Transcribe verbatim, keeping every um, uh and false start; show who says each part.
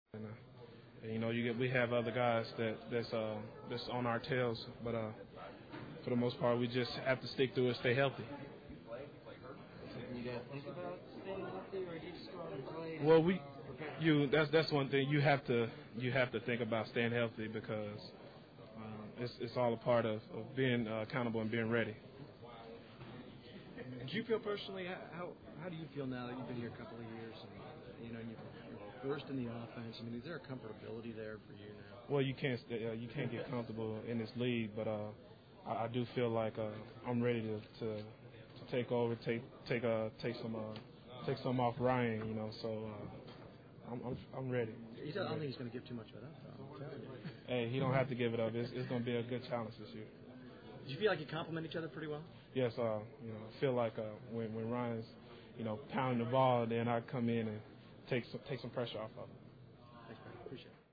Speaker 1: And, uh, and, you know, you get we have other guys that that's uh, that's on our tails, but uh, for the most part, we just have to stick through it, stay healthy.
Speaker 2: You guys think about staying healthy, or do you just go out and play?
Speaker 1: Well, we you that's that's one thing you have to you have to think about staying healthy because um, it's it's all a part of, of being uh, accountable and being ready.
Speaker 3: Do you feel personally, how how do you feel now that you've been here a couple of years and, you know, you're first in the offense? I mean, is there a comfortability there for you now?
Speaker 1: Well, you can't uh, you can't get comfortable in this league, but uh, I, I do feel like uh, I'm ready to, to to take over, take take uh take some uh take some off Ryan, you know. So uh, I'm, I'm I'm ready.
Speaker 3: He said, I don't think he's going to give too much of it up, though. I'm telling you.
Speaker 1: Hey, he don't have to give it up. It's it's going to be a good challenge this year.
Speaker 3: Do you feel like you complement each other pretty well?
Speaker 1: Yes, uh, you know, I feel like uh, when when Ryan's, you know, pounding the ball, then I come in and take some take some pressure off of him.
Speaker 3: Thanks, man. Appreciate it.